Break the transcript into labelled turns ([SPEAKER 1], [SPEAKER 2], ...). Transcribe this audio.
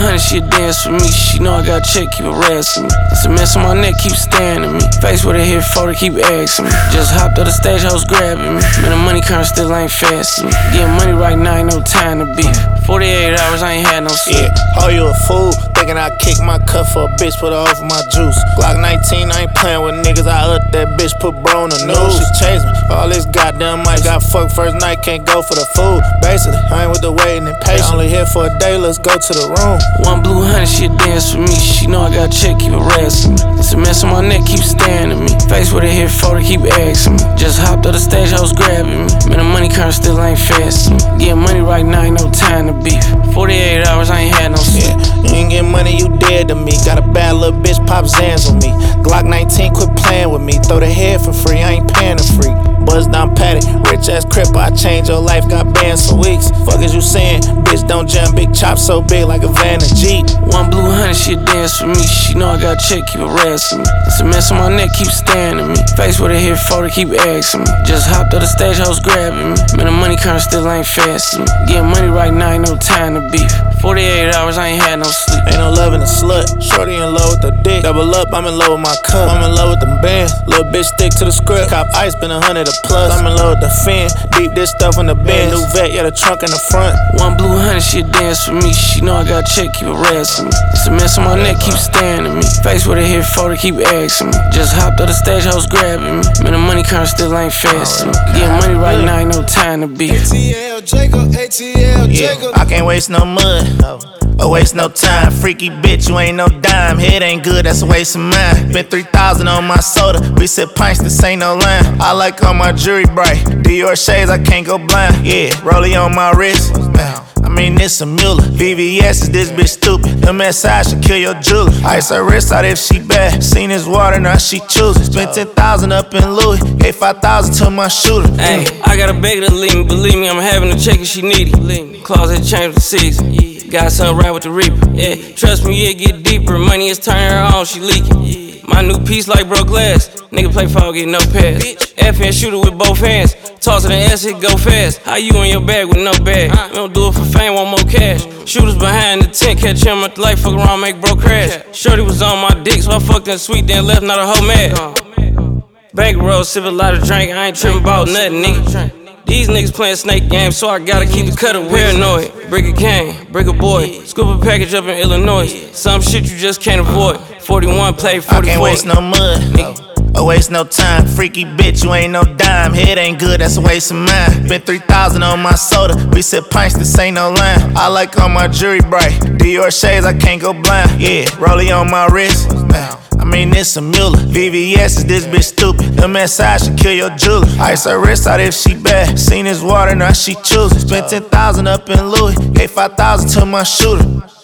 [SPEAKER 1] 100, she'll dance for me. She know I got a check, keep harassing me. It's a mess on my neck, keep staring at me. Face with a hit photo, keep asking me. Just hopped on the stage, hoes grabbing me. Man, the money current still ain't fast me. Getting money right now, ain't no time to beef. 48 hours, I ain't had no sleep.
[SPEAKER 2] Yeah, oh, you a fool. Thinking I kick my cup for a bitch, put her over my juice. Glock 19, I ain't playing with niggas. I up that bitch, put bro on the news. She chased me, all this goddamn mic. Got fucked first night, can't go for the food. Basically, I ain't with the waiting and patience. Only here for a day, let's go to the room.
[SPEAKER 1] One blue 100, she'll dance for me. She know I got a check, keep harassing me. It's a mess on my neck, keep staring at me. Face with a hit photo, keep asking me. Just hopped on the stage, hoes grabbing me. Man, the money current still ain't fast me. Getting money right now, ain't no time to beef. 48 hours, I ain't had no sleep.
[SPEAKER 2] Yeah, you ain't getting money, you dead to me. Got a bad little bitch, pop Zans on me. Glock 19, quit playing with me. Throw the head for free, I ain't paying the free. Buzz down Patty, rich ass cripper, I changed your life, got banned for weeks. Fuck is you saying? Bitch, don't jump, big chop so big like a van and Jeep.
[SPEAKER 1] One blue 100, she'll dance for me. She know I got a check, keep harassing me. It's a mess on my neck, keep staring at me. Face with a hit photo, keep asking me. Just hopped on the stage, hoes grabbing me. Man, the money current still ain't fast me. Getting money right now, ain't no time to beef. 48 hours, I ain't had no sleep.
[SPEAKER 2] Ain't no love in a slut. Shorty in love with the dick. Double up, I'm in love with my cup. I'm in love with the bands. Little bitch stick to the script. Cop ice, been 100 a plus. I'm in love with the fin. Deep this stuff in the bin. New vet, yeah, the trunk in the front.
[SPEAKER 1] One blue 100, she'll dance for me. She know I got a check, keep harassing me. It's a mess on my neck, keep staring at me. Face with a hit photo, keep asking me. Just hopped on the stage, hoes grabbing me. Man, the money current still ain't fast me. Getting money right now, ain't no time to beef.
[SPEAKER 3] ATL Jacob, ATL Jacob.
[SPEAKER 2] I can't waste no mud. Or waste no time, freaky bitch, you ain't no dime. Head ain't good, that's a waste of mine. Spent 3,000 on my soda, we sip pints, this ain't no line. I like all my jewelry bright, Dior shades, I can't go blind. Yeah, rollie on my wrist, I mean this a Mueller. VVS is this bitch stupid, MSI should kill your jeweler. Ice her wrist out if she bad, seen this water, now she choosing. Spent 10,000 up in Louis, gave 5,000 to my shooter.
[SPEAKER 1] Hey, I got a beggar to leave me, believe me, I'm having a check if she need it. Closet change the season. Got something right with the reaper, yeah. Trust me, it get deeper. Money is turning her on, she leaking. My new piece like broke glass. Nigga play foul, get no pass. FN shooter with both hands. Toss it and S, it go fast. How you in your bag with no bag? We don't do it for fame, want more cash. Shooters behind the tent, catch him at the light, fuck around, make bro crash. Shorty was on my dick, so I fucked in sweet, then left, not a whole mad. Bankroll, sip a lot of drink, I ain't tripping about nothing, nigga. These niggas playing snake games, so I gotta keep the cutter paranoid. Break a cane, break a boy, scoop a package up in Illinois. Some shit you just can't avoid. 41 play 44.
[SPEAKER 2] I can't waste no mud, or waste no time. Freaky bitch, you ain't no dime. Head ain't good, that's a waste of mine. Spent 3,000 on my soda, we sip pints, this ain't no line. I like all my jewelry bright, Dior shades, I can't go blind. Yeah, rollie on my wrist, I mean this a Mueller. VVS is this bitch stupid, MSI should kill your jeweler. Ice her wrist out if she bad, seen this water, now she choosing. Spent 10,000 up in Louis, gave 5,000 to my shooter.